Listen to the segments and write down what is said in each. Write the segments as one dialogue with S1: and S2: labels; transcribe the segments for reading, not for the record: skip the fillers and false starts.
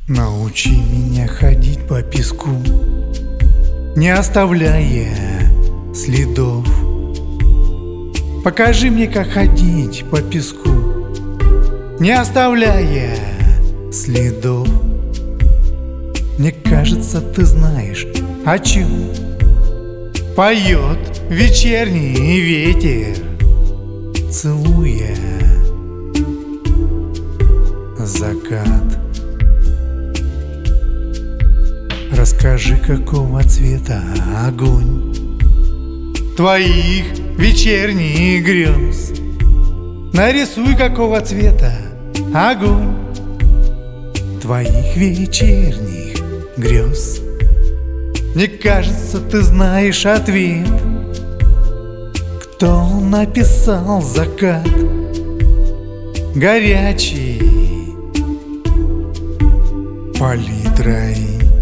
S1: Научи меня ходить по песку, не оставляя следов. Покажи мне, как ходить по песку, не оставляя следов. Мне кажется, ты знаешь, о чем поет вечерний ветер, целуя закат. Расскажи, какого цвета огонь твоих вечерних грез. Нарисуй, какого цвета огонь твоих вечерних грез. Мне кажется, ты знаешь ответ. Кто написал закат горячий палитрой?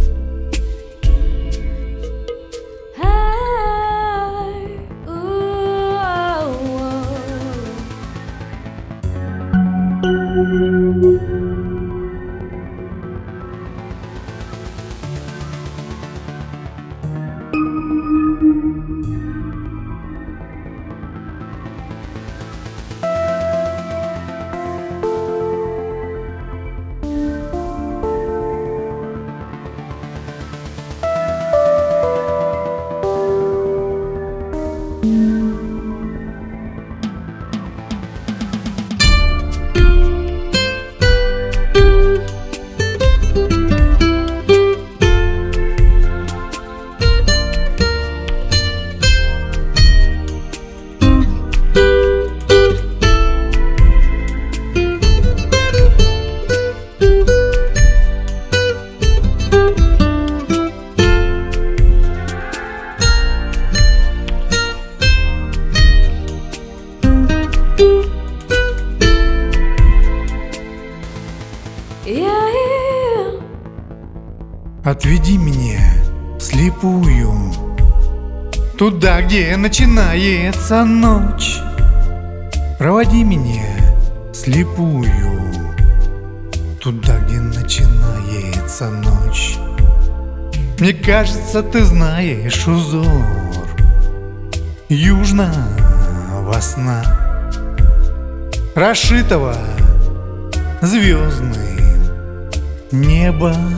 S1: Отведи меня вслепую туда, где начинается ночь. Проводи меня вслепую туда, где начинается ночь. Мне кажется, ты знаешь узор южного сна, расшитого звездным небом.